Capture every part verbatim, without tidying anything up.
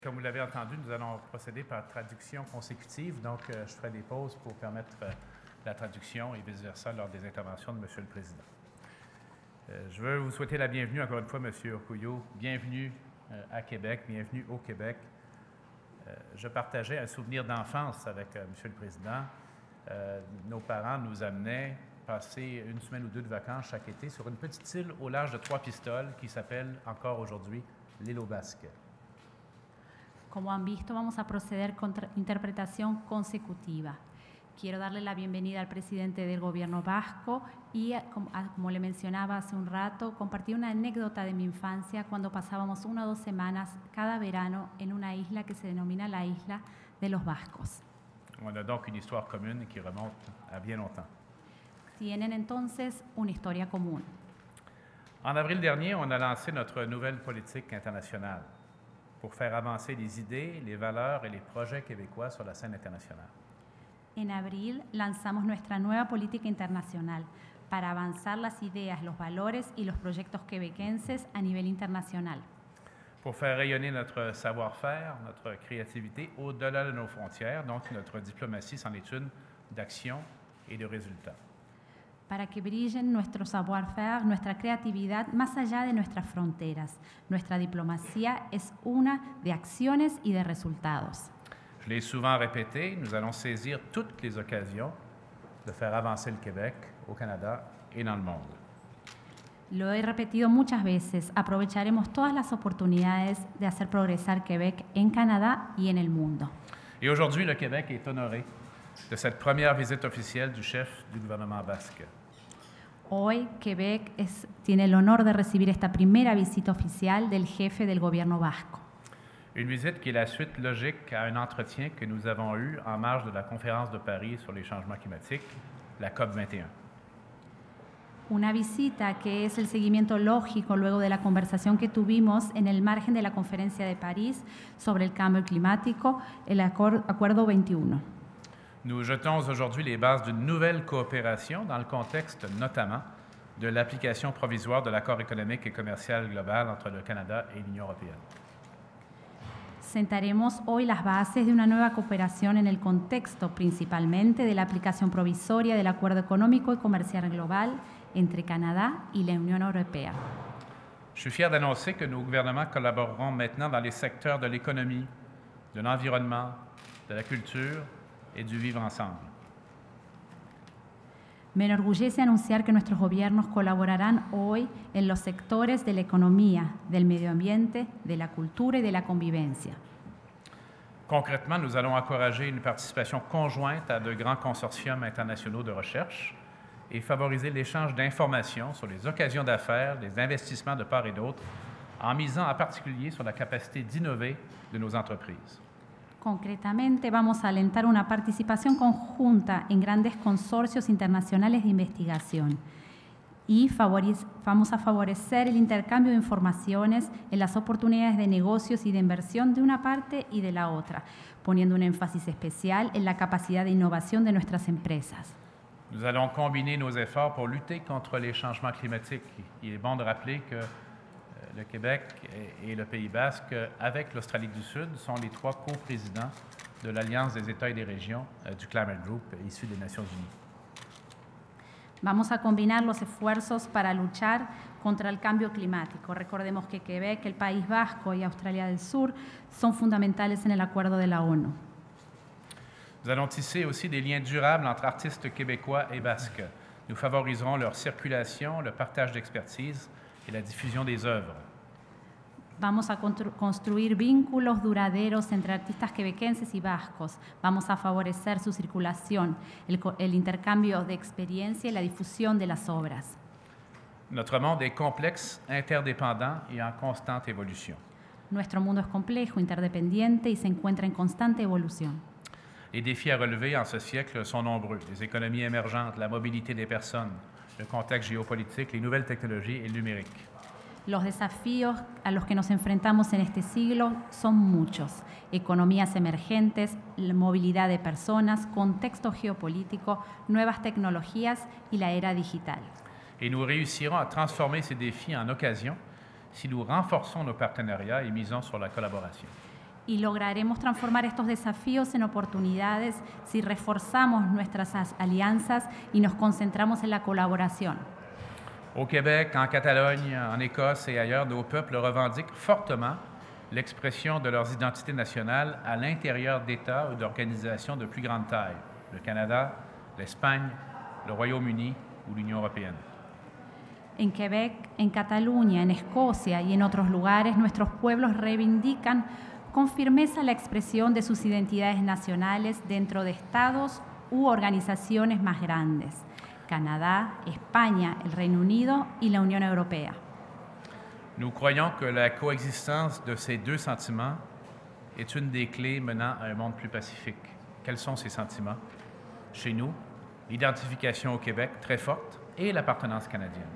Comme vous l'avez entendu, nous allons procéder par traduction consécutive, donc euh, je ferai des pauses pour permettre euh, la traduction et vice-versa lors des interventions de M. le Président. Euh, je veux vous souhaiter la bienvenue, encore une fois, M. Urquhart. Bienvenue euh, à Québec, bienvenue au Québec. Euh, je partageais un souvenir d'enfance avec euh, M. le Président. Euh, nos parents nous amenaient passer une semaine ou deux de vacances chaque été sur une petite île au large de Trois-Pistoles qui s'appelle encore aujourd'hui l'île aux Basques. Como han visto, vamos a proceder con interpretación consecutiva. Quiero darle la bienvenida al presidente del gobierno vasco y, como le mencionaba hace un rato, compartir una anécdota de mi infancia cuando pasábamos una o dos semanas cada verano en una isla que se denomina la isla de los vascos. On a donc une histoire commune qui remonte à bien longtemps. Tienen entonces una historia común. En avril dernier, on a lancé notre nouvelle politique internationale pour faire avancer les idées, les valeurs et les projets québécois sur la scène internationale. En abril lanzamos nuestra nueva política internacional para avanzar las ideas, los valores y los proyectos quebequenses a nivel internacional. Pour faire rayonner notre savoir-faire, notre créativité au-delà de nos frontières, donc notre diplomatie c'en est une d'action et de résultats. Para que brillen nuestro savoir-faire, nuestra creatividad más allá de nuestras fronteras. Nuestra diplomacia es una de acciones y de resultados. Je l'ai souvent répété, nous allons saisir toutes les occasions de faire avancer le Québec au Canada et dans le monde. Lo he repetido muchas veces, aprovecharemos todas las oportunidades de hacer progresar Québec en Canadá y en el mundo. Et aujourd'hui, le Québec est honoré de cette première visite officielle du chef du gouvernement basque. Hoy, Québec es, tiene el honor de recibir esta primera visita oficial del jefe del gobierno vasco. Une visite qui est la suite logique à un entretien que nous avons eu en marge de la conférence de Paris sur les changements climatiques, la COP vingt et un. Una visita que es el seguimiento lógico luego de la conversación que tuvimos en el margen de la conferencia de París sobre el cambio climático, el Acuerdo veintiuno. Nous jetons aujourd'hui les bases d'une nouvelle coopération dans le contexte notamment de l'application provisoire de l'accord économique et commercial global entre le Canada et l'Union européenne. Sentaremos hoy las bases de una nueva cooperación en el contexto principalmente de la aplicación provisoria del Acuerdo Económico y Comercial Global entre Canadá y la Unión Europea. Je suis fier d'annoncer que nos gouvernements collaboreront maintenant dans les secteurs de l'économie, de l'environnement, de la culture et du vivre ensemble. Me enorgullece anunciar que nuestros gobiernos colaborarán hoy en los sectores de la economía, del medio ambiente, de la cultura y de la convivencia. Concrètement, nous allons encourager une participation conjointe à de grands consortiums internationaux de recherche et favoriser l'échange d'informations sur les occasions d'affaires, les investissements de part et d'autre, en misant en particulier sur la capacité d'innover de nos entreprises. Concretamente, vamos a alentar una participación conjunta en grandes consorcios internacionales de investigación y vamos a favorecer el intercambio de informaciones en las oportunidades de negocios y de inversión de una parte y de la otra, poniendo un énfasis especial en la capacidad de innovación de nuestras empresas. Nous allons combiner nos efforts pour lutter contre les changements climatiques. Il est bon de rappeler que le Québec et le Pays basque, avec l'Australie du Sud, sont les trois coprésidents de l'Alliance des États et des régions du Climate Group issu des Nations Unies. Vamos a combinar los esfuerzos para luchar contra el cambio climático. Recordemos que Quebec, el País Vasco y Australia del Sur son fundamentales en el acuerdo de la ONU. Nous allons tisser aussi des liens durables entre artistes québécois et basques. Nous favoriserons leur circulation, le partage d'expertise et la diffusion des œuvres. Vamos a construir vínculos duraderos entre artistas quebequenses y vascos. Vamos a favorecer su circulación, el, el intercambio de experiencia y la difusión de las obras. Notre monde est complexe, interdépendant et en constante évolution. Nuestro mundo es complejo, interdependiente y se encuentra en constante evolución. Les défis à relever en ce siècle sont nombreux. Les économies émergentes, la mobilité des personnes, le contexte géopolitique, les nouvelles technologies et le numérique. Los desafíos a los que nos enfrentamos en este siglo son muchos. Economías emergentes, la movilidad de personas, contexto geopolítico, nuevas tecnologías y la era digital. Et nous réussirons à transformer ces défis en occasions si nous renforçons nos partenariats et misons sur la collaboration. Y lograremos transformar estos desafíos en oportunidades si reforzamos nuestras as- alianzas y nos concentramos en la colaboración. Au Québec, en Catalogne, en Écosse et ailleurs, nos peuples revendiquent fortement l'expression de leurs identités nationales à l'intérieur d'États ou d'organisations de plus grande taille, le Canada, l'Espagne, le Royaume-Uni ou l'Union européenne. En Quebec, en Cataluña, en Escocia y en otros lugares, nuestros pueblos reivindican con firmeza la expresión de sus identidades nacionales dentro de estados u organizaciones más grandes: Canadá, España, el Reino Unido y la Unión Europea. Nous croyons que la coexistence de ces deux sentiments est une des clés menant à un monde plus pacifique. Quels sont ces sentiments? Chez nous, l'identification au Québec très forte et l'appartenance canadienne.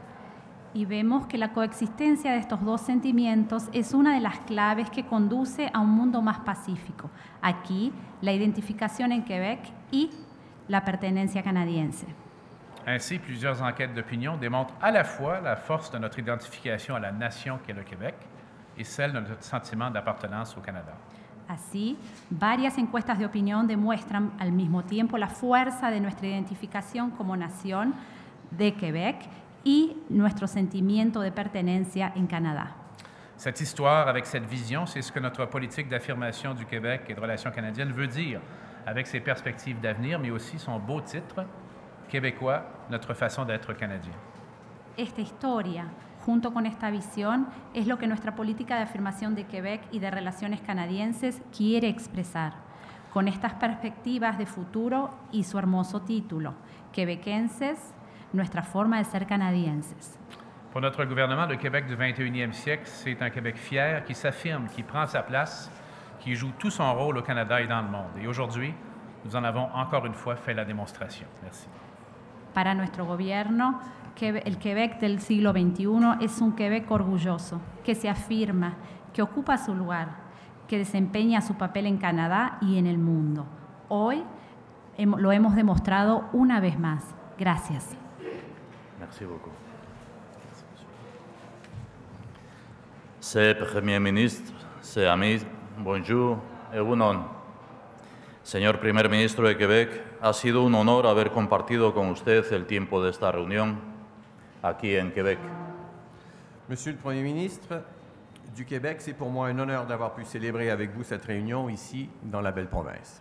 Y vemos que la coexistencia de estos dos sentimientos es una de las claves que conduce a un mundo más pacífico. Aquí, la identificación en Quebec y la pertenencia canadiense. Ainsi, plusieurs enquêtes d'opinion démontrent à la fois la force de notre identification à la nation qu'est le Québec et celle de notre sentiment d'appartenance au Canada. Así, varias encuestas de opinión demuestran al mismo tiempo la fuerza de nuestra identificación como nación de Quebec y nuestro sentimiento de pertenencia en Canadá. Cette histoire, avec cette vision, c'est ce que notre politique d'affirmation du Québec et de relations canadiennes veut dire, avec ses perspectives d'avenir, mais aussi son beau titre, Québécois, notre façon d'être canadien. Esta historia, junto con esta visión, es lo que nuestra política de afirmación de Quebec y de relaciones canadienses quiere expresar, con estas perspectivas de futuro y su hermoso título, Quebequenses, nuestra forma de ser canadienses. Pour notre gouvernement, le Québec du vingt et unième siècle, c'est un Québec fier qui s'affirme, qui prend sa place, qui joue tout son rôle au Canada et dans le monde. Et aujourd'hui, nous en avons encore une fois fait la démonstration. Merci. Para nuestro gobierno, el Quebec del siglo veintiuno es un Quebec orgulloso, que se afirma, que ocupa su lugar, que desempeña su papel en Canadá y en el mundo. Hoy lo hemos demostrado una vez más. Gracias. Merci beaucoup. Monsieur le Premier ministre, ses amis, bonjour et bon. Señor Primer Ministro de Quebec, ha sido un honor haber compartido con usted el tiempo de esta reunión aquí en Québec. Monsieur le Premier ministre du Québec, c'est pour moi un honneur d'avoir pu célébrer avec vous cette réunion ici, dans la belle province.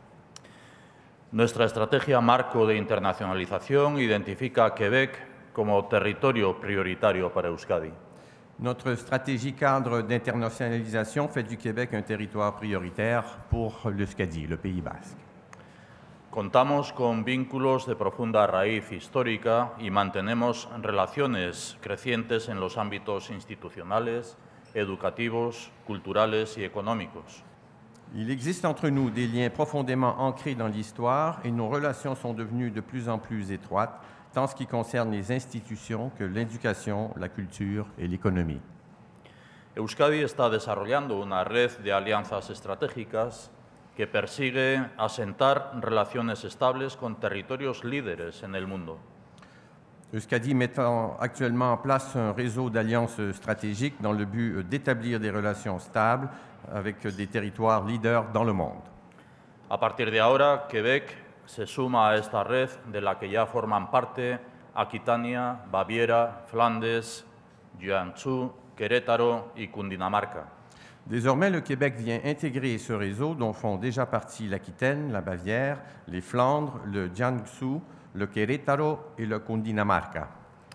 Nuestra estrategia marco de internacionalización identifica a Québec como territorio prioritario para Euskadi. Notre stratégie cadre d'internationalisation fait du Québec un territoire prioritaire pour l'Euskadi, le Pays basque. Contamos con vínculos de profunda raíz histórica y mantenemos relaciones crecientes en los ámbitos institucionales, educativos, culturales y económicos. Il existe entre nous des liens profondément ancrés dans l'histoire et nos relations sont devenues de plus en plus étroites, tant en ce qui concerne les institutions que l'éducation, la culture et l'économie. Euskadi está desarrollando una red de alianzas estratégicas que persigue asentar relaciones estables con territorios líderes en el mundo. Euskadi met actuellement en place un réseau d'alliances stratégiques dans le but d'établir des relations stables avec des territoires leaders dans le monde. A partir de ahora, Québec se suma a esta red de la que ya forman parte Aquitania, Baviera, Flandes, Jiangsu, Querétaro y Cundinamarca. Désormais, le Québec vient intégrer ce réseau dont font déjà partie l'Aquitaine, la Bavière, les Flandres, le Jiangsu, le Querétaro y le Cundinamarca.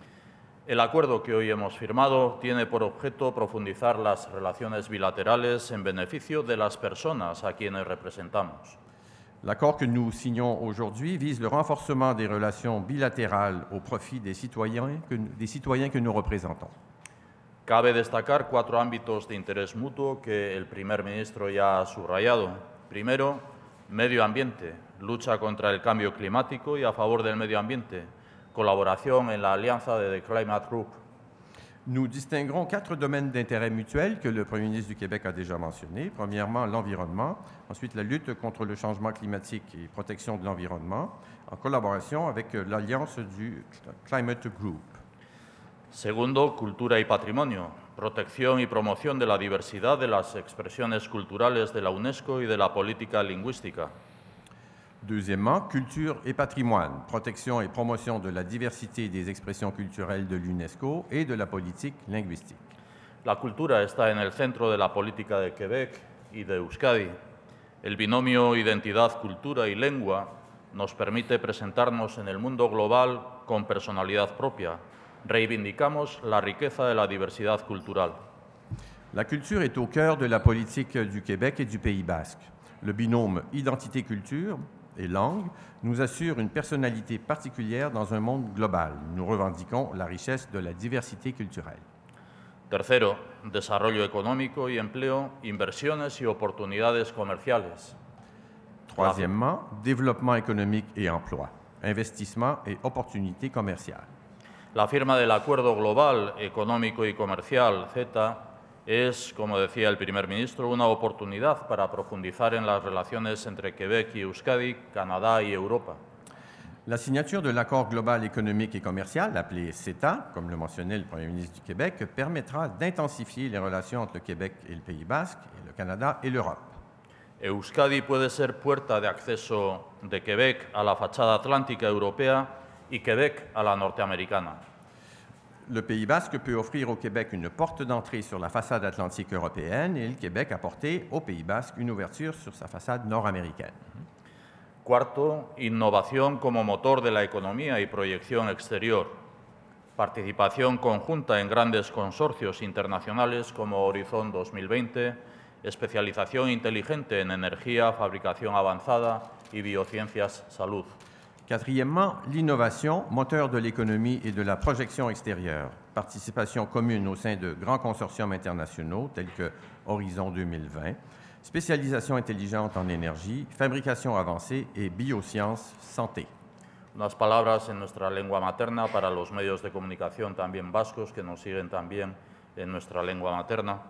El acuerdo que hoy hemos firmado tiene por objeto profundizar las relaciones bilaterales en beneficio de las personas a quienes representamos. L'accord que nous signons aujourd'hui vise le renforcement des relations bilatérales au profit des citoyens que, des citoyens que nous représentons. Cabe destacar cuatro ámbitos de interés mutuo que el primer ministro ya ha subrayado. Primero, medio ambiente, lucha contra el cambio climático y a favor del medio ambiente, colaboración en la alianza de The Climate Group. Nous distinguerons quatre domaines d'intérêt mutuel que le Premier ministre du Québec a déjà mentionnés. Premièrement, l'environnement, ensuite la lutte contre le changement climatique et protection de l'environnement, en collaboration avec l'alliance du Climate Group. Segundo, cultura y patrimonio, protección y promoción de la diversidad de las expresiones culturales de la UNESCO y de la política lingüística. Deuxièmement, culture et patrimoine, protection et promotion de la diversité des expressions culturelles de l'UNESCO et de la politique linguistique. La cultura está en el centro de la política de Quebec y de Euskadi. El binomio identidad, cultura y lengua nos permite presentarnos en el mundo global con personalidad propia. Reivindicamos la riqueza de la diversidad cultural. La culture est au cœur de la politique du Québec et du Pays basque. Le binôme identité-culture et langue nous assure une personnalité particulière dans un monde global. Nous revendiquons la richesse de la diversité culturelle. Tercero, desarrollo económico y empleo, inversiones y oportunidades comerciales. Troisièmement, développement économique et emploi, investissement et opportunités commerciales. La firma del Acuerdo Global Económico y Comercial, CETA, es, como decía el primer ministro, una oportunidad para profundizar en las relaciones entre Quebec y Euskadi, Canadá y Europa. La signature de l'accord global économique et commercial, appelé CETA, comme le mentionnait le Premier ministre du Québec, permettra d'intensifier les relations entre le Québec et le Pays basque, et le Canada et l'Europe. Euskadi puede ser puerta de acceso de Quebec a la fachada atlántica europea y Quebec a la norteamericana. Le Pays basque peut offrir au Québec une porte d'entrée sur la façade atlantique européenne et le Québec apporter au Pays basque une ouverture sur sa façade nord-américaine. Cuarto, innovación como motor de la economía y proyección exterior. Participación conjunta en grandes consorcios internacionales como Horizon dos mil veinte, especialización inteligente en energía, fabricación avanzada y biociencias, salud. Quatrièmement, l'innovation, moteur de l'économie et de la projection extérieure. Participation commune au sein de grands consortiums internationaux tels que Horizon deux mille vingt, spécialisation intelligente en énergie, fabrication avancée et biosciences, santé. Unas palabras en nuestra lengua materna para los medios de comunicación también vascos que nos siguen también en nuestra lengua materna.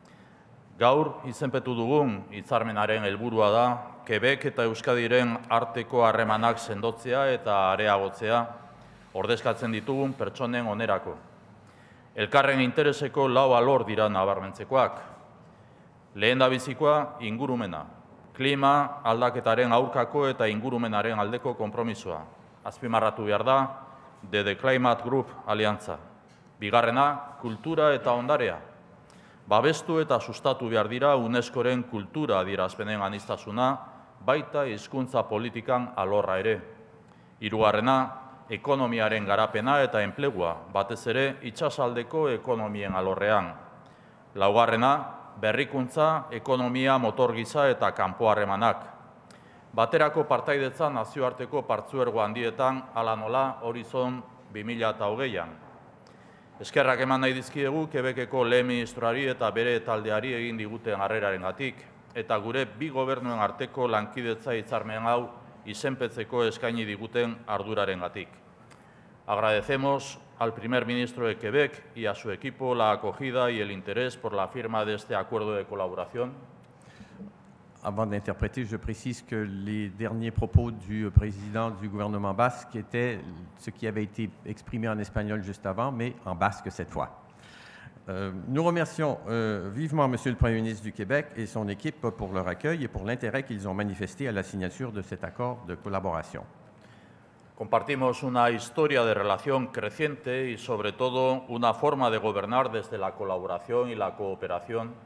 Gaur izenpetu dugun hitzarmenaren helburua da Quebec eta Euskadiren arteko harremanak sendotzea eta areagotzea ordezkatzen ditugun pertsonen onerako. Elkarren intereseko lau alor dira nabarmentzekoak. Lehendabizikoa ingurumena, klima aldaketaren aurkako eta ingurumenaren aldeko konpromisoa. Azpimarratu behar da The Climate Group Aliantza. Bigarrena, kultura eta ondarea. Babestu eta sustatu behar dira UNESCOren kultura adierazpenen aniztasuna, baita hizkuntza politikan alorra ere. Hirugarrena, ekonomiaren garapena eta enplegua, batez ere itsasaldeko ekonomien alorrean. Laugarrena, berrikuntza, ekonomia, motor gisa eta kanpo harremanak. Baterako partaidetza nazioarteko partzuergo handietan hala nola Horizon bi mila hogeian. Eskerrak eman nahi dizkiegu Quebeceko lehen ministroari eta bere taldeari egin diguten harrerarengatik eta gure bi gobernuen arteko lankidetza hitzarmen hau izenpetzeko eskaini diguten ardurarengatik. Agradecemos al primer ministro de Quebec y a su equipo la acogida y el interés por la firma de este acuerdo de colaboración. Avant d'interpréter, je précise que les derniers propos du président du gouvernement basque étaient ce qui avait été exprimé en espagnol juste avant, mais en basque cette fois. Euh, nous remercions euh, vivement Monsieur le Premier ministre du Québec et son équipe pour leur accueil et pour l'intérêt qu'ils ont manifesté à la signature de cet accord de collaboration. Compartimos una historia de relación creciente y sobre todo una forma de gobernar desde la colaboración y la cooperación.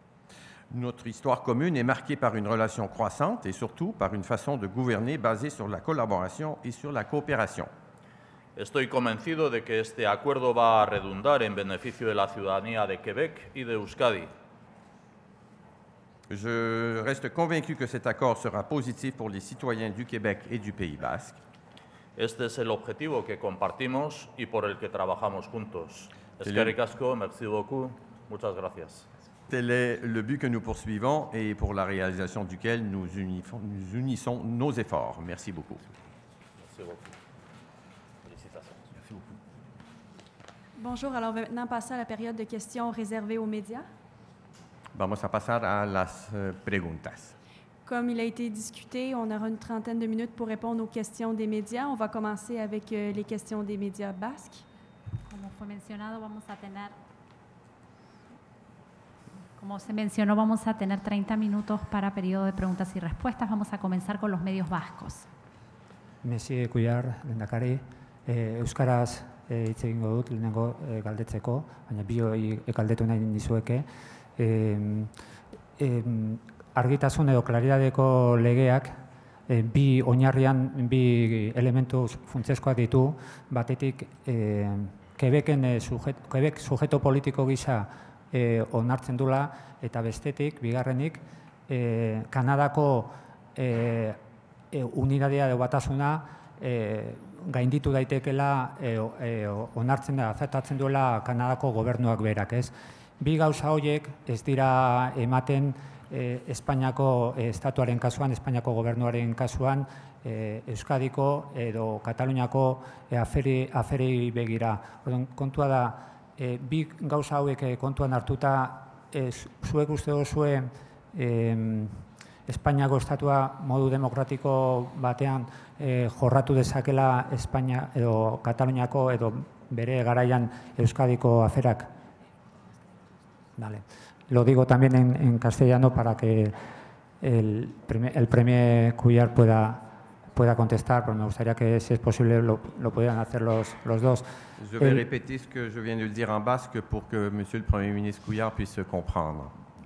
Notre histoire commune est marquée par une relation croissante et surtout par une façon de gouverner basée sur la collaboration et sur la coopération. Estoy convencido de que este acuerdo va a redundar en beneficio de la ciudadanía de Quebec y de Euskadi. Je reste convaincu que cet accord sera positif pour les citoyens du Québec et du Pays basque. Este es el objetivo que compartimos y por el que trabajamos juntos. Eskerrik asko, merci beaucoup, muchas gracias. Tel est le but que nous poursuivons et pour la réalisation duquel nous, unifons, nous unissons nos efforts. Merci beaucoup. Merci beaucoup. Félicitations. Merci beaucoup. Bonjour, alors on va maintenant passer à la période de questions réservée aux médias. Vamos a pasar a las uh, preguntas. Comme il a été discuté, on aura une trentaine de minutes pour répondre aux questions des médias. On va commencer avec euh, les questions des médias basques. Como fue mencionado, vamos a tener Como se mencionó, vamos a tener treinta minutos para periodo de preguntas y respuestas. Vamos a comenzar con los medios vascos. Mesi Kuyar, lehendakari, eh, euskaraz eh, hitz egingo dut lehenengo eh, galdetzeko, baina bioi galdetu nahi dizueke. Eh, eh, argitasun edo klaridadeko legeak eh, bi oinarrian bi elementu funtsezkoak ditu, batetik eh, Quebecen eh, sujet, Quebec sujeto politiko gisa eh, onartzen dula, eta bestetik, bigarrenik, eh, Kanadako eh, E, unidadea edo batasuna e, gainditu daitekela e, e, onartzen da, azertatzen duela Kanadako gobernuak berak, ez? Bi gauza horiek ez dira ematen e, Espainiako e, estatuaren kasuan, Espainiako gobernuaren kasuan, e, Euskadiko edo Kataluniako e, aferi, aferi begira. Orduan, kontua da, e, bi gauza hauek e, kontuan hartuta, e, zuek uste duzue e, Espainiako estatua modu demokratiko batean eh, jorratu dezakela Espainia edo Kataluniako edo bere garaian Euskadiko aferak. Vale. Lo digo también en, en castellano para que el, el Premier Kuyar pueda, pueda contestar, pero me gustaría que, si es posible, lo, lo pudieran hacer los, los dos. Je vais el, répéter ce que je viens de le dire en basque pour que Monsieur le Premier ministre Couillard puisse comprendre.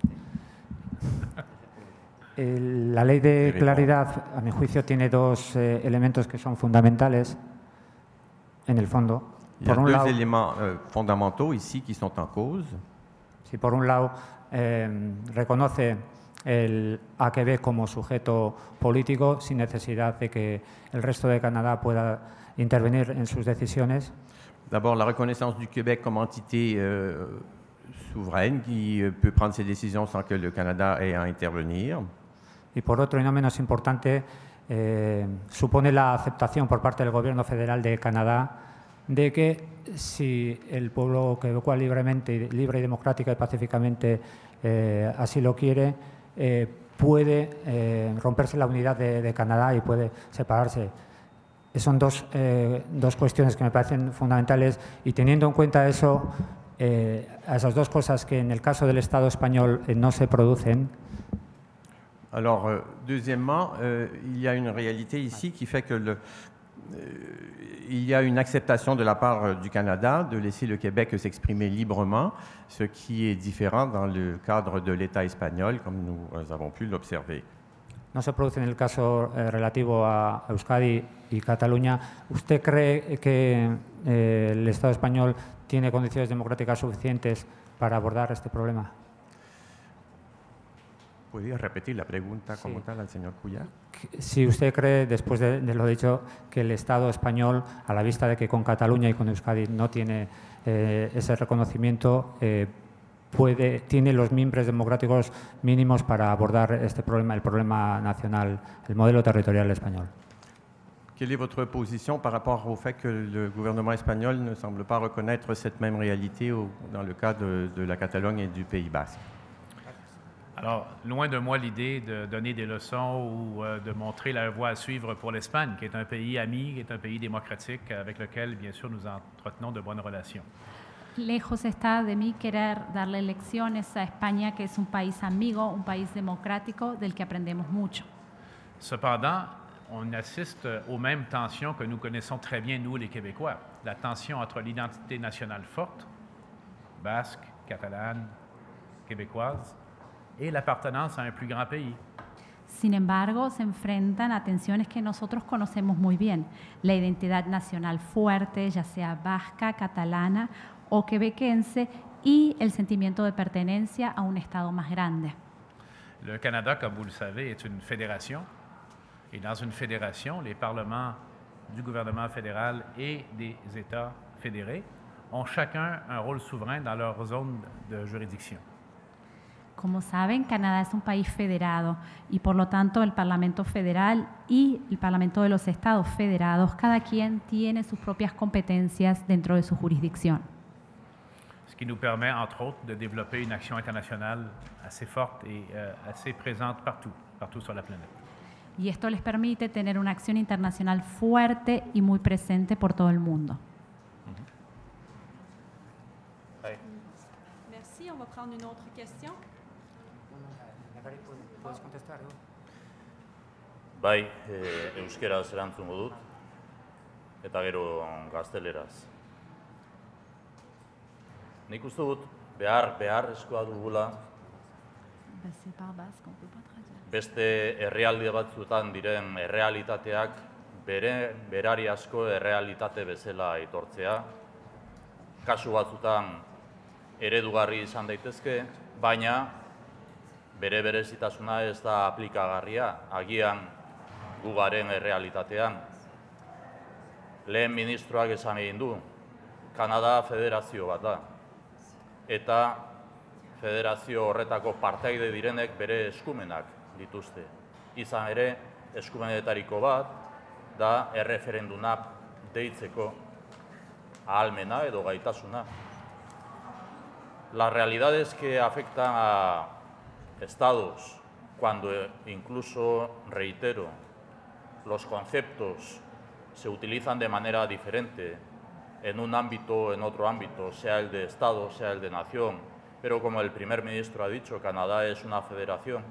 La ley de claridad, a mi juicio, tiene dos eh, elementos que son fundamentales en el fondo. Il y a por un deux lado, éléments euh, fondamentaux ici qui sont en cause. Si por un lado eh, reconoce el, a Quebec como sujeto político sin necesidad de que el resto de Canadá pueda intervenir en sus decisiones. D'abord, la reconnaissance du Québec comme entité euh, souveraine qui euh, peut prendre ses décisions sans que le Canada ait à intervenir. Y por otro, y no menos importante, eh, supone la aceptación por parte del Gobierno federal de Canadá de que si el pueblo quebecuá libremente, libre y democrática y pacíficamente eh, así lo quiere, eh, puede eh, romperse la unidad de, de Canadá y puede separarse. Son dos, eh, dos cuestiones que me parecen fundamentales y teniendo en cuenta eso, eh, a esas dos cosas que en el caso del Estado español eh, no se producen. Alors, euh, deuxièmement, euh, il y a une réalité ici qui fait que le, euh, il y a une acceptation de la part du Canada de laisser le Québec s'exprimer librement, ce qui est différent dans le cadre de l'État espagnol, comme nous avons pu l'observer. No se produce en el caso eh, relativo a Euskadi y Cataluña. ¿Usted cree que eh, el Estado español tiene condiciones democráticas suficientes para abordar este problema? ¿Podría repetir la pregunta como Sí. tal al señor Couillard? Si usted cree, después de, de lo dicho, que el Estado español, a la vista de que con Cataluña y con Euskadi no tiene eh, ese reconocimiento, eh, puede, tiene los mimbres democráticos mínimos para abordar este problema, el problema nacional, el modelo territorial español. Quelle est votre position par rapport au fait que le gouvernement espagnol ne semble pas reconnaître cette même réalité au, dans le cas de, de la Catalogne et du Pays basque? Alors, loin de moi l'idée de donner des leçons ou euh, de montrer la voie à suivre pour l'Espagne, qui est un pays ami, qui est un pays démocratique avec lequel, bien sûr, nous entretenons de bonnes relations. Lejos está de mí querer darle lecciones a España, que es un país amigo, un país democrático del que aprendemos mucho. Cependant, on assiste aux mêmes tensions que nous connaissons très bien, nous, les Québécois. La tension entre l'identité nationale forte, basque, catalane, québécoise, et l'appartenance à un plus grand pays. Sin embargo, se enfrentan a tensiones que nosotros conocemos muy bien. La identidad nacional fuerte, ya sea vasca, catalana o quebequense, y el sentimiento de pertenencia a un Estado más grande. Le Canada, comme vous le savez, est une fédération. Et dans une fédération, les parlements du gouvernement fédéral et des États fédérés ont chacun un rôle souverain dans leur zone de juridiction. Como saben, Canadá es un país federado y por lo tanto el Parlamento Federal y el Parlamento de los Estados Federados, cada quien tiene sus propias competencias dentro de su jurisdicción. Ce qui nous permet, entre autres, de développer une action internationale assez forte et euh, assez présente partout, partout sur la planète. Y esto les permite tener una acción internacional fuerte y muy presente por todo el mundo. Merci. On va prendre une autre question. Lehendakari, ¿puedes contestar? ¿No? Bai, e, euskeraz erantzungo dut, eta gero gazteleraz. Nik uste dut behar, beharrezkoa dugula beste errealde batzuetan diren errealitateak bere berariazko errealitate bezala aitortzea. Kasu batzutan eredugarri izan daitezke, baina bere berezitasuna ez da aplikagarria, agian gugaren errealitatean. Lehen ministroak esan egin du, Kanada federazio bat da, eta federazio horretako partaide direnek bere eskumenak dituzte. Izan ere, eskumenetariko bat da erreferenduna deitzeko ahalmena edo gaitasuna. Las realidades que afectan a estados, cuando incluso, reitero, los conceptos se utilizan de manera diferente en un ámbito o en otro ámbito, sea el de Estado, sea el de nación, pero como el primer ministro ha dicho, Canadá es una federación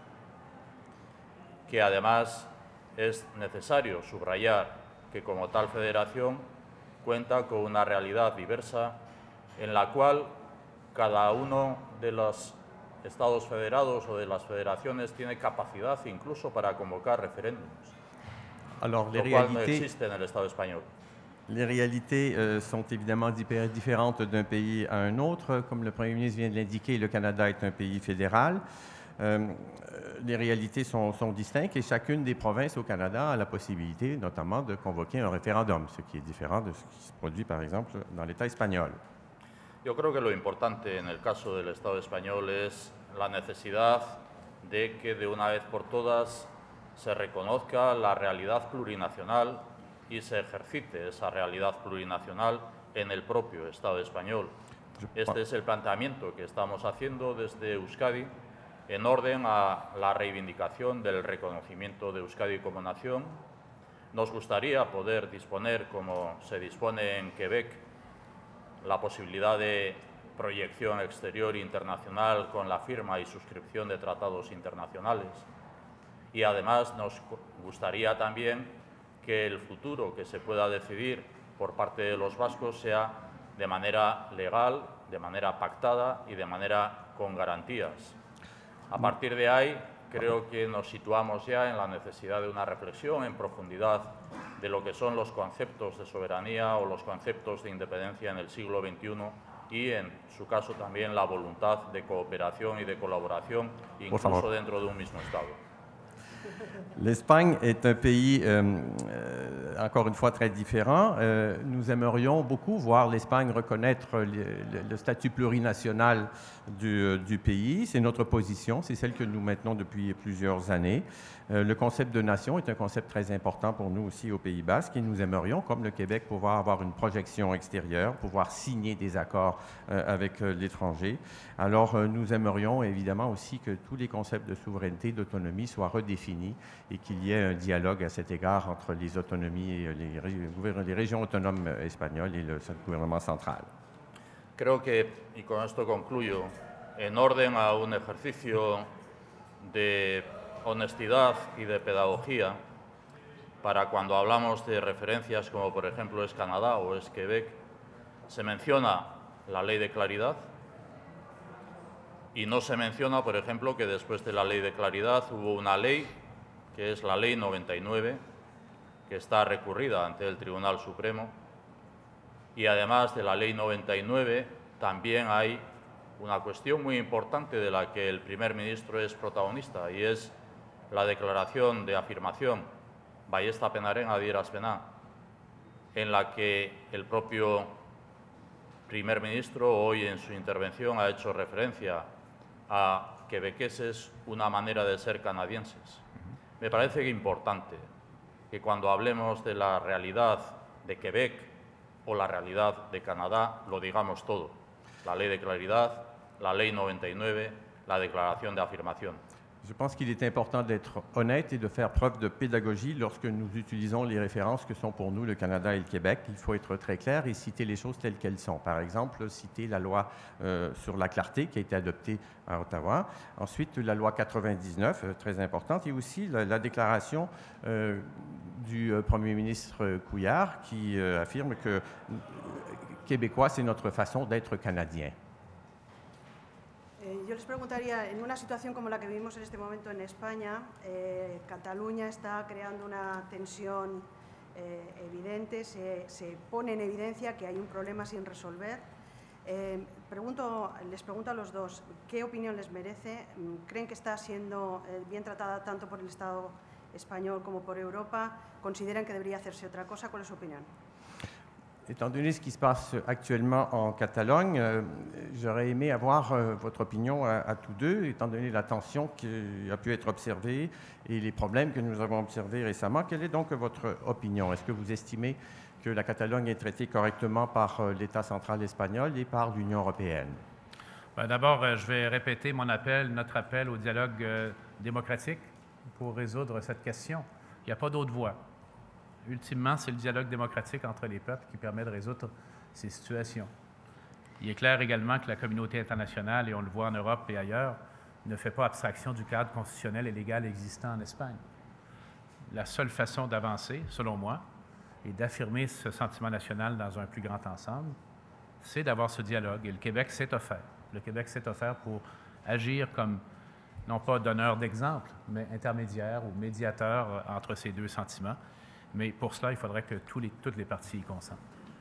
que además es necesario subrayar que como tal federación cuenta con una realidad diversa en la cual cada uno de los estados federados o de las federaciones tiene capacidad incluso para convocar referéndums, Alors, les lo cual no réalités, existe en el Estado español. les réalités euh, sont évidemment dipé- différentes d'un pays à un autre. Comme le Premier ministre vient de l'indiquer, le Canada est un pays fédéral. Euh, les réalités sont, sont distinctes et chacune des provinces au Canada a la possibilité notamment de convoquer un référendum, ce qui est différent de ce qui se produit par exemple dans l'État espagnol. Yo creo que lo importante en el caso del Estado español es la necesidad de que de una vez por todas se reconozca la realidad plurinacional y se ejercite esa realidad plurinacional en el propio Estado español. Este es el planteamiento que estamos haciendo desde Euskadi en orden a la reivindicación del reconocimiento de Euskadi como nación. Nos gustaría poder disponer, como se dispone en Quebec, la posibilidad de proyección exterior internacional con la firma y suscripción de tratados internacionales. Y además nos gustaría también que el futuro que se pueda decidir por parte de los vascos sea de manera legal, de manera pactada y de manera con garantías. A partir de ahí, creo que nos situamos ya en la necesidad de una reflexión en profundidad de lo que son los conceptos de soberanía o los conceptos de independencia en el siglo veintiuno y, en su caso, también la voluntad de cooperación y de colaboración, incluso dentro de un mismo Estado. L'Espagne est un pays, euh, euh, encore une fois, très différent. Euh, nous aimerions beaucoup voir l'Espagne reconnaître le, le, le statut plurinational du, du pays. C'est notre position, c'est celle que nous maintenons depuis plusieurs années. Euh, le concept de nation est un concept très important pour nous aussi au Pays Basque et nous aimerions, comme le Québec, pouvoir avoir une projection extérieure, pouvoir signer des accords euh, avec euh, l'étranger. Alors, euh, nous aimerions évidemment aussi que tous les concepts de souveraineté, d'autonomie soient redéfinis et qu'il y ait un dialogue à cet égard entre les autonomies, et les, ré- les régions autonomes espagnoles et le gouvernement central. Creo que, y con esto concluyo, en orden a un ejercicio de honestidad y de pedagogía, para cuando hablamos de referencias como por ejemplo es Canadá o es Quebec, se menciona la ley de claridad y no se menciona, por ejemplo, que después de la ley de claridad hubo una ley, que es la ley noventa y nueve, que está recurrida ante el Tribunal Supremo, y además de la ley noventa y nueve también hay una cuestión muy importante de la que el primer ministro es protagonista, y es la declaración de afirmación Baiestapenaren adierazpena, en la que el propio primer ministro hoy en su intervención ha hecho referencia a quebequeses, una manera de ser canadienses. Me parece importante que cuando hablemos de la realidad de Quebec o la realidad de Canadá, lo digamos todo. La ley de claridad, la ley noventa y nueve, la declaración de afirmación. Je pense qu'il est important d'être honnête et de faire preuve de pédagogie lorsque nous utilisons les références que sont pour nous le Canada et le Québec. Il faut être très clair et citer les choses telles qu'elles sont. Par exemple, citer la loi euh, sur la clarté qui a été adoptée à Ottawa. Ensuite, la loi quatre-vingt-dix-neuf, euh, très importante, et aussi la, la déclaration euh, du euh, premier ministre Couillard qui euh, affirme que euh, québécois, c'est notre façon d'être canadien. Eh, yo les preguntaría, en una situación como la que vivimos en este momento en España, eh, Cataluña está creando una tensión eh, evidente, se, se pone en evidencia que hay un problema sin resolver. Eh, pregunto, les pregunto a los dos, ¿qué opinión les merece? ¿Creen que está siendo eh, bien tratada tanto por el Estado español como por Europa? ¿Consideran que debería hacerse otra cosa? ¿Cuál es su opinión? Étant donné ce qui se passe actuellement en Catalogne, euh, j'aurais aimé avoir euh, votre opinion à, à tous deux, étant donné la tension qui a pu être observée et les problèmes que nous avons observés récemment. Quelle est donc votre opinion? Est-ce que vous estimez que la Catalogne est traitée correctement par euh, l'État central espagnol et par l'Union européenne? Bien, d'abord, euh, je vais répéter mon appel, notre appel au dialogue euh, démocratique pour résoudre cette question. Il n'y a pas d'autre voie. Ultimement, c'est le dialogue démocratique entre les peuples qui permet de résoudre ces situations. Il est clair également que la communauté internationale, et on le voit en Europe et ailleurs, ne fait pas abstraction du cadre constitutionnel et légal existant en Espagne. La seule façon d'avancer, selon moi, et d'affirmer ce sentiment national dans un plus grand ensemble, c'est d'avoir ce dialogue. Et le Québec s'est offert. Le Québec s'est offert pour agir comme, non pas donneur d'exemple, mais intermédiaire ou médiateur entre ces deux sentiments. Mais pour cela, il faudrait que tous les, toutes les parties y consentent.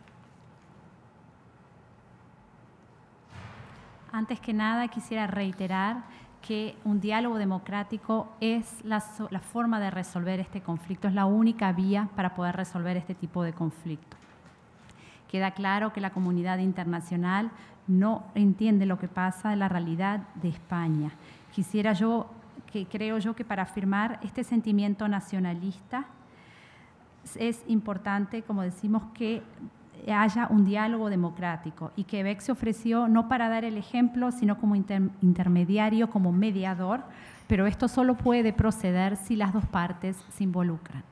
Antes que nada, quisiera reiterar que un diálogo democrático es la, la forma de resolver este conflicto, es la única vía para poder resolver este tipo de conflicto. Queda claro que la comunidad internacional no entiende lo que pasa en la realidad de España. Quisiera yo, que creo yo que para afirmar este sentimiento nacionalista, es importante, como decimos, que haya un diálogo democrático y Quebec se ofreció no para dar el ejemplo, sino como inter intermediario, como mediador, pero esto solo puede proceder si las dos partes se involucran.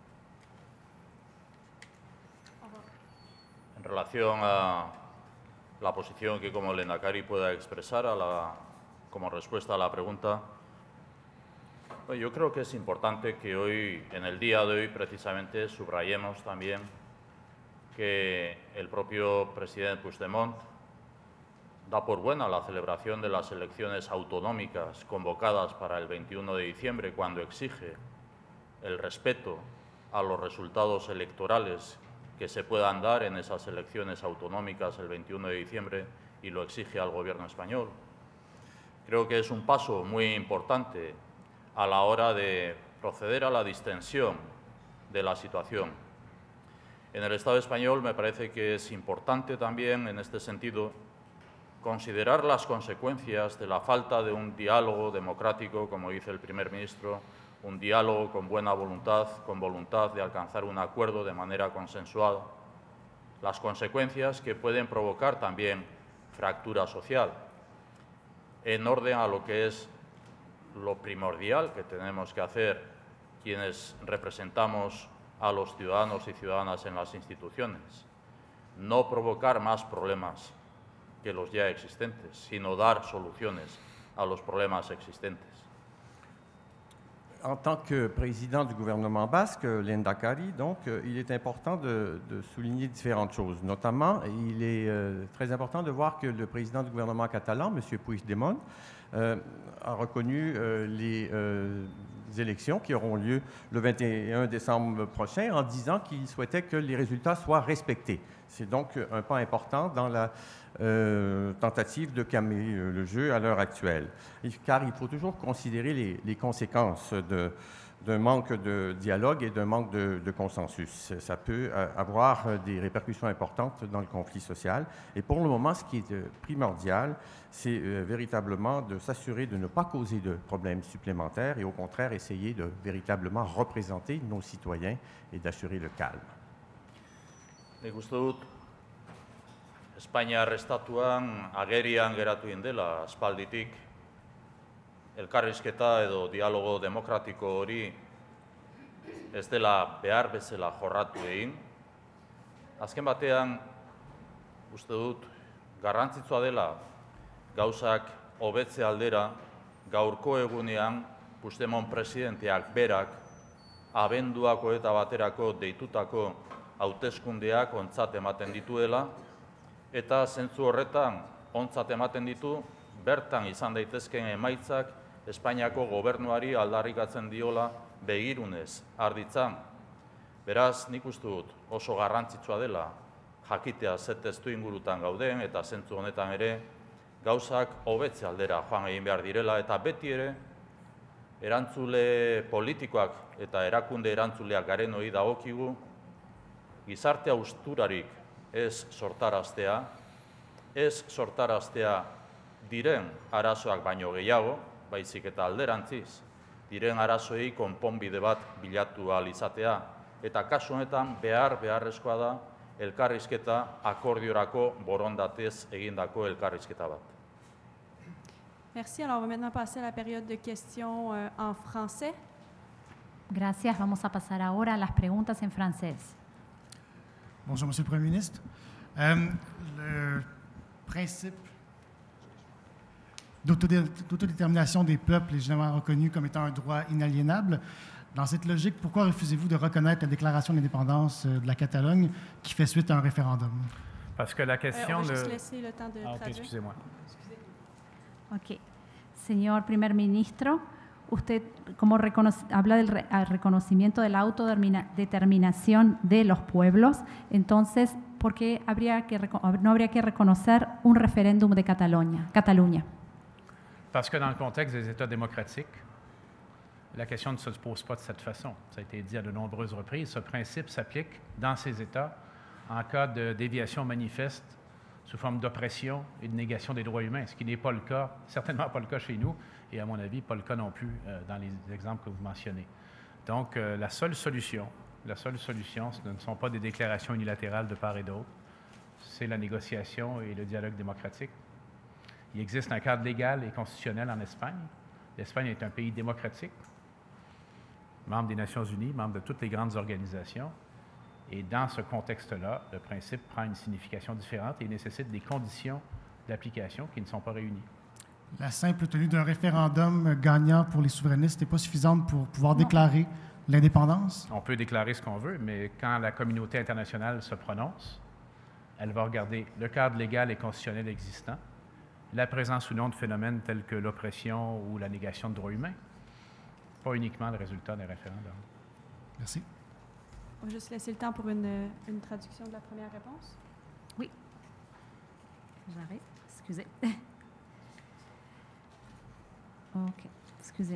En relación a la posición que como Lehendakari pueda expresar a la, como respuesta a la pregunta, yo creo que es importante que hoy, en el día de hoy, precisamente subrayemos también que el propio presidente Puigdemont da por buena la celebración de las elecciones autonómicas convocadas para el veintiuno de diciembre, cuando exige el respeto a los resultados electorales que se puedan dar en esas elecciones autonómicas el veintiuno de diciembre y lo exige al Gobierno español. Creo que es un paso muy importante a la hora de proceder a la distensión de la situación. En el Estado español me parece que es importante también, en este sentido, considerar las consecuencias de la falta de un diálogo democrático, como dice el primer ministro, un diálogo con buena voluntad, con voluntad de alcanzar un acuerdo de manera consensuada, las consecuencias que pueden provocar también fractura social, en orden a lo que es lo primordial que tenemos que hacer quienes representamos a los ciudadanos y ciudadanas en las instituciones. No provocar más problemas que los ya existentes, sino dar soluciones a los problemas existentes. En tant que président du gouvernement basque, Lehendakari, donc, euh, il est important de, de souligner différentes choses. Notamment, il est euh, très important de voir que le président du gouvernement catalan, M. Puigdemont, euh, a reconnu euh, les euh, élections qui auront lieu le vingt et un décembre prochain en disant qu'il souhaitait que les résultats soient respectés. C'est donc un pas important dans la euh, tentative de calmer le jeu à l'heure actuelle. Car il faut toujours considérer les, les conséquences d'un manque de dialogue et d'un manque de, de consensus. Ça peut avoir des répercussions importantes dans le conflit social. Et pour le moment, ce qui est primordial, c'est euh, véritablement de s'assurer de ne pas causer de problèmes supplémentaires et au contraire essayer de véritablement représenter nos citoyens et d'assurer le calme. Nik uste dut, Espainia arrestatuan agerian geratu indela aspalditik elkarrizketa edo dialogo demokratiko hori ez dela behar bezala jorratu egin. Azken batean, uste dut, garrantzitsua dela gauzak hobetze aldera gaurko egunean Puigdemont presidenteak berak abenduako eta baterako deitutako hauteskundeak ontzat ematen dituela, eta zentzu horretan ontzat ematen ditu bertan izan daitezkeen emaitzak Espainiako gobernuari aldarrikatzen diola begirunez arditzan. Beraz, nik uste dut oso garrantzitsua dela jakitea ze testu ingurutan gauden eta zentzu honetan ere gauzak hobetze aldera joan egin behar direla, eta beti ere erantzule politikoak eta erakunde erantzuleak garen hori dagokigu gizarte hausturarik ez sortaraztea, ez sortaraztea diren arazoak baino gehiago, baizik eta alderantziz, diren arazoei konponbide bat bilatu ahal izatea, eta kasu honetan behar beharrezkoa da elkarrizketa akordiorako borondatez egindako elkarrizketa bat. Merci. Alors, on va maintenant passer à la période de questions euh, en français. Gracias. Vamos a pasar ahora a las preguntas en francés. Bonjour, Monsieur le Premier ministre. Euh, le principe d'autodé- d'autodétermination des peuples est généralement reconnu comme étant un droit inaliénable. Dans cette logique, pourquoi refusez-vous de reconnaître la déclaration d'indépendance euh, de la Catalogne qui fait suite à un référendum? Parce que la Euh, question... on va de- juste laisser le temps de Ah, ok, traduire. excusez-moi. Ok. Señor primer ministro, usted como reconoce- habla del re- al reconocimiento de la autodeterminación de los pueblos, entonces, ¿por qué habría que reco- no habría que reconocer un referéndum de Cataluña? Cataluña? Parce que dans le contexte des États démocratiques, la question ne se pose pas de cette façon. Ça a été dit à de nombreuses reprises. Ce principe s'applique dans ces États en cas de déviation manifeste sous forme d'oppression et de négation des droits humains, ce qui n'est pas le cas, certainement pas le cas chez nous, et à mon avis, pas le cas non plus euh, dans les exemples que vous mentionnez. Donc, euh, la seule solution, la seule solution, ce ne sont pas des déclarations unilatérales de part et d'autre, c'est la négociation et le dialogue démocratique. Il existe un cadre légal et constitutionnel en Espagne. L'Espagne est un pays démocratique, membre des Nations Unies, membre de toutes les grandes organisations. Et dans ce contexte-là, le principe prend une signification différente et nécessite des conditions d'application qui ne sont pas réunies. La simple tenue d'un référendum gagnant pour les souverainistes n'est pas suffisante pour pouvoir déclarer l'indépendance? On peut déclarer ce qu'on veut, mais quand la communauté internationale se prononce, elle va regarder le cadre légal et constitutionnel existant, la présence ou non de phénomènes tels que l'oppression ou la négation de droits humains, pas uniquement le résultat d'un référendum. Merci. On va juste laisser le temps pour une, une traduction de la première réponse. Oui. J'arrête. Excusez. Ok, excusez.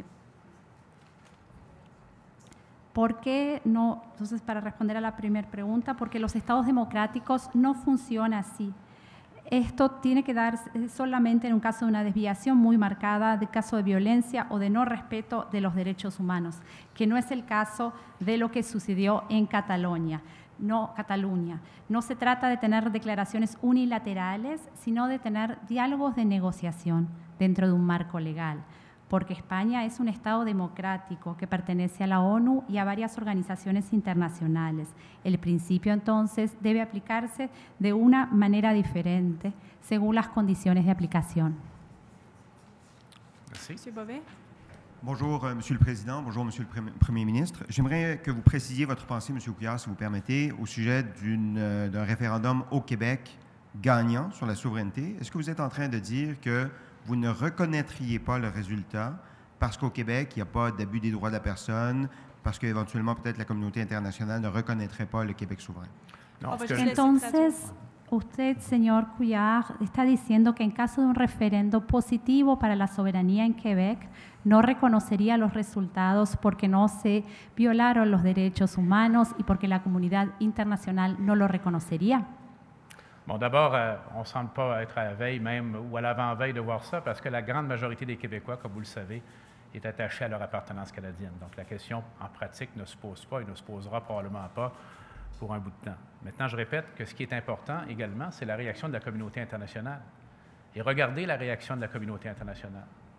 ¿Por qué no? Entonces, para responder a la primera pregunta, porque los estados democráticos no funcionan así. Esto tiene que darse solamente en un caso de una desviación muy marcada, de caso de violencia o de no respeto de los derechos humanos, que no es el caso de lo que sucedió en Cataluña. No, Cataluña. No se trata de tener declaraciones unilaterales, sino de tener diálogos de negociación dentro de un marco legal, porque España es un Estado democrático que pertenece a la ONU y a varias organizaciones internacionales. El principio, entonces, debe aplicarse de una manera diferente según las condiciones de aplicación. Merci. Monsieur Bovet. Bonjour, euh, Monsieur le Président. Bonjour, Monsieur le Pré- Premier ministre. J'aimerais que vous précisiez votre pensée, Monsieur Couillard, si vous permettez, au sujet d'une, euh, d'un référendum au Québec gagnant sur la souveraineté. Est-ce que vous êtes en train de dire que vous ne reconnaîtriez pas le résultat parce qu'au Québec, il n'y a pas d'abus des droits de la personne, parce qu'éventuellement, peut-être la communauté internationale ne reconnaîtrait pas le Québec souverain? Non, On ce va que- juste laisser Entonces, usted, señor Couillard, está diciendo que en caso de un referendo positivo para la soberanía en Quebec, no reconocería los resultados porque no se violaron los derechos humanos y porque la comunidad internacional no lo reconocería. Bon, d'abord, euh, on ne semble pas être à la veille même ou à l'avant-veille de voir ça parce que la grande majorité des Québécois, comme vous le savez, est attachée à leur appartenance canadienne. Donc, la question en pratique ne se pose pas et ne se posera probablement pas pour un bout de temps. Maintenant, je répète que ce qui est important également, c'est la réaction de la communauté internationale. Et regardez la réaction de la communauté internationale.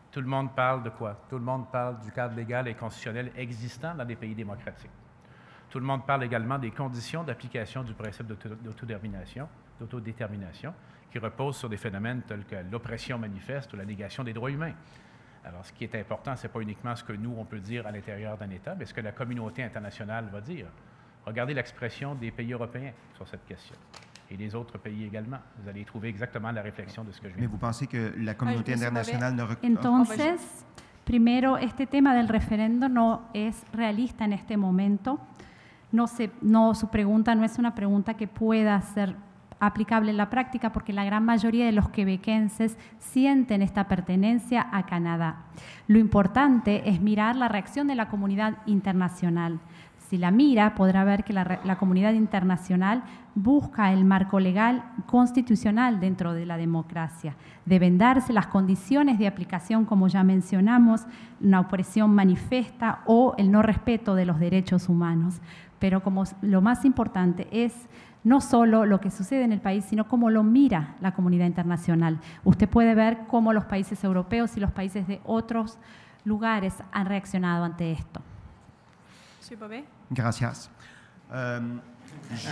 Tout le monde parle de quoi? Tout le monde parle du cadre légal et constitutionnel existant dans des pays démocratiques. Tout le monde parle également des conditions d'application du principe d'autodétermination, d'autodétermination, qui repose sur des phénomènes tels que l'oppression manifeste ou la négation des droits humains. Alors, ce qui est important, ce n'est pas uniquement ce que nous, on peut dire à l'intérieur d'un État, mais ce que la communauté internationale va dire. Regardez l'expression des pays européens sur cette question, et les autres pays également. Vous allez trouver exactement la réflexion de ce que je viens Mais de vous dire. pensez que la communauté Ay, internationale ne reconnaît Entonces, primero, este tema del referendo no es realista en este momento. No se, no, su pregunta no es una pregunta que pueda ser aplicable en la práctica porque la gran mayoría de los quebequenses sienten esta pertenencia a Canadá. Lo importante es mirar la reacción de la comunidad internacional. Si la mira, podrá ver que la, la comunidad internacional busca el marco legal constitucional dentro de la democracia. Deben darse las condiciones de aplicación, como ya mencionamos, una opresión manifiesta o el no respeto de los derechos humanos. Pero como lo más importante es no solo lo que sucede en el país, sino cómo lo mira la comunidad internacional. Usted puede ver cómo los países europeos y los países de otros lugares han reaccionado ante esto. Monsieur Bobet? Gracias. Euh, je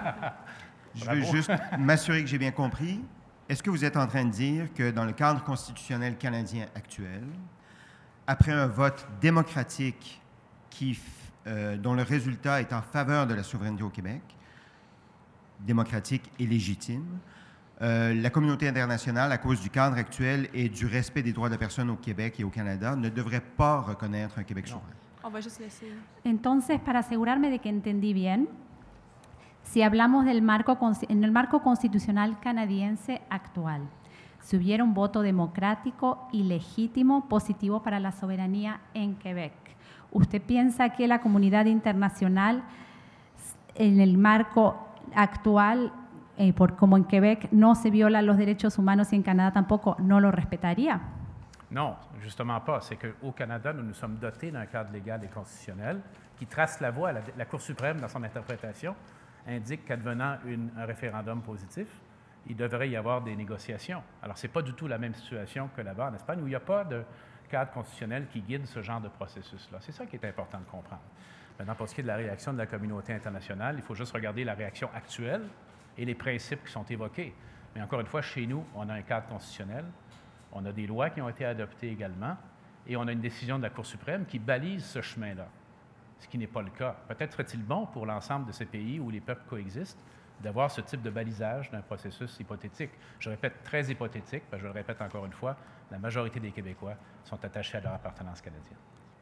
je veux juste m'assurer que j'ai bien compris. Est-ce que vous êtes en train de dire que dans le cadre constitutionnel canadien actuel, après un vote démocratique qui, euh, dont le résultat est en faveur de la souveraineté au Québec, démocratique et légitime, euh, la communauté internationale, à cause du cadre actuel et du respect des droits de la personne au Québec et au Canada, ne devrait pas reconnaître un Québec souverain? On va juste laisser. Entonces, para asegurarme de que entendí bien, si hablamos del marco, en el marco constitucional canadiense actual, si hubiera un voto democrático y legítimo positivo para la soberanía en Quebec, ¿usted piensa que la comunidad internacional en el marco actual, eh, por, como en Quebec no se violan los derechos humanos y en Canadá tampoco, no lo respetaría? Non, justement pas. C'est qu'au Canada, nous nous sommes dotés d'un cadre légal et constitutionnel qui trace la voie. La, la Cour suprême, dans son interprétation, indique qu'advenant une, un référendum positif, il devrait y avoir des négociations. Alors, ce n'est pas du tout la même situation que là-bas en Espagne, où il n'y a pas de cadre constitutionnel qui guide ce genre de processus-là. C'est ça qui est important de comprendre. Maintenant, pour ce qui est de la réaction de la communauté internationale, il faut juste regarder la réaction actuelle et les principes qui sont évoqués. Mais encore une fois, chez nous, on a un cadre constitutionnel. On a des lois qui ont été adoptées également et on a une décision de la Cour suprême qui balise ce chemin-là, ce qui n'est pas le cas. Peut-être serait-il bon pour l'ensemble de ces pays où les peuples coexistent d'avoir ce type de balisage d'un processus hypothétique. Je répète, très hypothétique, parce que je le répète encore une fois, la majorité des Québécois sont attachés à leur appartenance canadienne.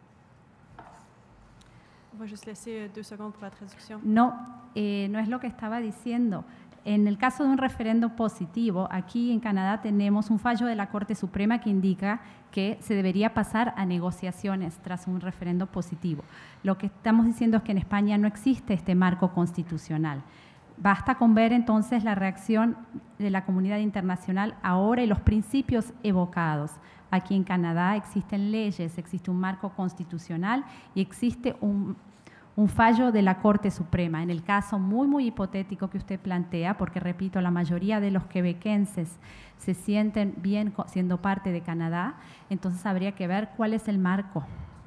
On va juste laisser deux secondes pour la traduction. No, eh, no es lo que estaba diciendo. En el caso de un referendo positivo, aquí en Canadá tenemos un fallo de la Corte Suprema que indica que se debería pasar a negociaciones tras un referendo positivo. Lo que estamos diciendo es que en España no existe este marco constitucional. Basta con ver entonces la reacción de la comunidad internacional ahora y los principios evocados. Aquí en Canadá existen leyes, existe un marco constitucional y existe un un fallo de la Corte Suprema. En el caso muy, muy hipotético que usted plantea, porque repito, la mayoría de los quebequenses se sienten bien siendo parte de Canadá, entonces habría que ver cuál es el marco.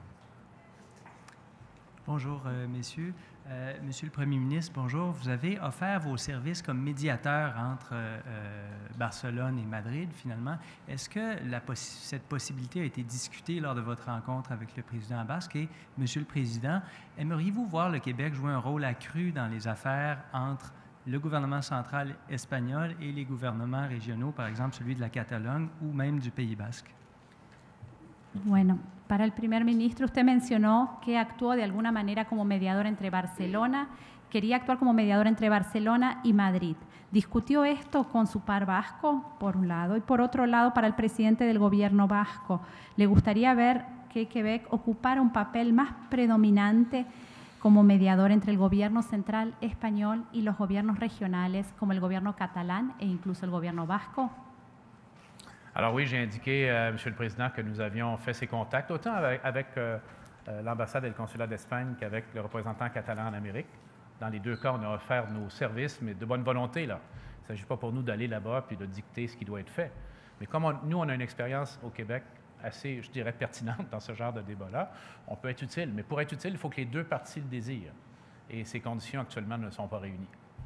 Bonjour, euh, messieurs. Euh, Monsieur le Premier ministre, bonjour. Vous avez offert vos services comme médiateur entre euh, Barcelone et Madrid, finalement. Est-ce que la possi- cette possibilité a été discutée lors de votre rencontre avec le président Basque? Et, Monsieur le Président, aimeriez-vous voir le Québec jouer un rôle accru dans les affaires entre le gouvernement central espagnol et les gouvernements régionaux, par exemple celui de la Catalogne ou même du Pays Basque? Bueno, para el primer ministro, usted mencionó que actuó de alguna manera como mediador entre Barcelona, quería actuar como mediador entre Barcelona y Madrid. ¿Discutió esto con su par vasco, por un lado? Y por otro lado, para el presidente del gobierno vasco, ¿le gustaría ver que Quebec ocupara un papel más predominante como mediador entre el gobierno central español y los gobiernos regionales, como el gobierno catalán e incluso el gobierno vasco? Alors oui, j'ai indiqué, euh, Monsieur le Président, que nous avions fait ces contacts, autant avec, avec euh, euh, l'ambassade et le consulat d'Espagne qu'avec le représentant catalan en Amérique. Dans les deux cas, on a offert nos services, mais de bonne volonté, là. Il ne s'agit pas pour nous d'aller là-bas puis de dicter ce qui doit être fait. Mais comme on, nous, on a une expérience au Québec assez, je dirais, pertinente dans ce genre de débat-là, on peut être utile. Mais pour être utile, il faut que les deux parties le désirent. Et ces conditions actuellement ne sont pas réunies.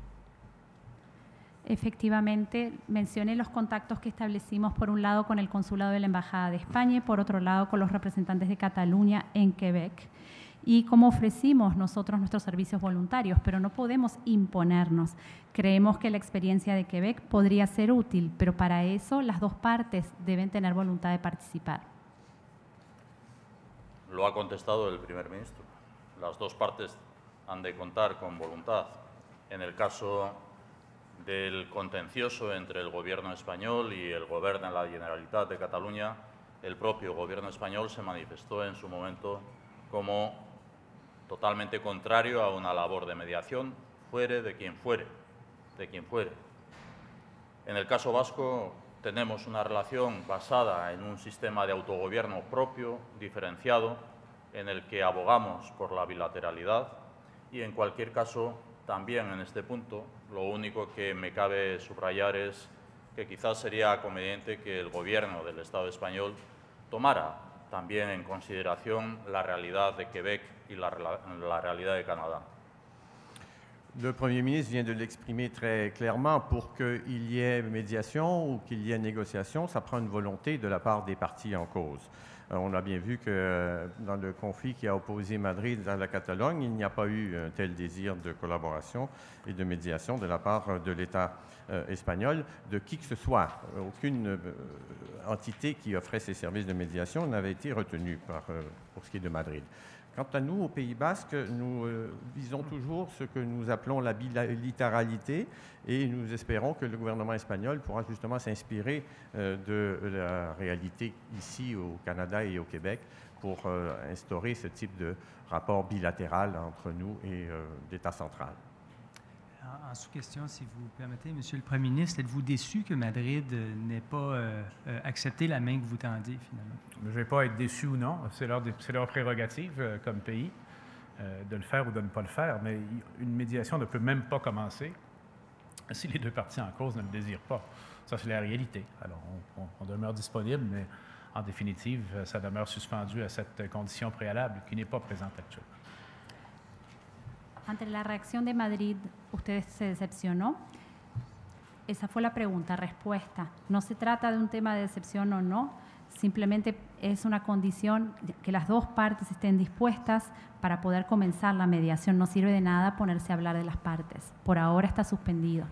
Efectivamente, mencioné los contactos que establecimos por un lado con el consulado de la Embajada de España y por otro lado con los representantes de Cataluña en Quebec y cómo ofrecimos nosotros nuestros servicios voluntarios, pero no podemos imponernos. Creemos que la experiencia de Quebec podría ser útil, pero para eso las dos partes deben tener voluntad de participar. Lo ha contestado el primer ministro. Las dos partes han de contar con voluntad. En el caso del contencioso entre el Gobierno español y el Govern de la Generalitat de Cataluña, el propio Gobierno español se manifestó en su momento como totalmente contrario a una labor de mediación, fuere de quien fuere, de quien fuere. En el caso vasco tenemos una relación basada en un sistema de autogobierno propio, diferenciado, en el que abogamos por la bilateralidad y, en cualquier caso, también en este punto, lo único que me cabe subrayar es que quizás sería conveniente que el Gobierno del Estado español tomara también en considération la realidad de Québec y la, la realidad de Canadá. Le Premier ministre vient de l'exprimer très clairement. Pour qu'il y ait médiation ou qu'il y ait négociation, ça prend une volonté de la part des parties en cause. Euh, on a bien vu que dans le conflit qui a opposé Madrid à la Catalogne, il n'y a pas eu un tel désir de collaboration et de médiation de la part de l'État euh, espagnol, de qui que ce soit. Aucune euh, entité qui offrait ces services de médiation n'avait été retenue par, euh, pour ce qui est de Madrid. Quant à nous, au Pays Basque, nous euh, visons toujours ce que nous appelons la bilatéralité et nous espérons que le gouvernement espagnol pourra justement s'inspirer euh, de la réalité ici au Canada et au Québec pour euh, instaurer ce type de rapport bilatéral entre nous et euh, l'État central. En, en sous-question, si vous permettez, Monsieur le Premier ministre, êtes-vous déçu que Madrid euh, n'ait pas euh, euh, accepté la main que vous tendiez, finalement? Je ne vais pas être déçu ou non. C'est leur, c'est leur prérogative euh, comme pays euh, de le faire ou de ne pas le faire. Mais une médiation ne peut même pas commencer si les deux parties en cause ne le désirent pas. Ça, c'est la réalité. Alors, on, on, on demeure disponible, mais en définitive, ça demeure suspendu à cette condition préalable qui n'est pas présente actuellement. Ante la reacción de Madrid, ¿usted se decepcionó? Esa fue la pregunta, respuesta. No se trata de un tema de decepción o no, simplemente es una condición que las dos partes estén dispuestas para poder comenzar la mediación. No sirve de nada ponerse a hablar de las partes. Por ahora está suspendido.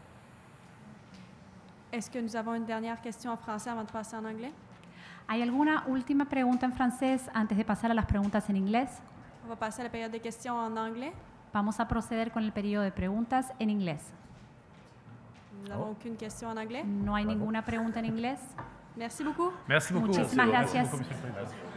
Est-ce que nous avons une dernière question en français avant de passer en anglais? ¿Hay alguna última pregunta en francés antes de pasar a las preguntas en inglés? On va passer à la période de questions en anglais. Vamos a proceder con el periodo de preguntas en inglés. Nous n'avons aucune question en anglais. No hay ninguna pregunta en inglés. Merci beaucoup. Merci beaucoup. Muchísimas Merci gracias. beaucoup, Monsieur le Président.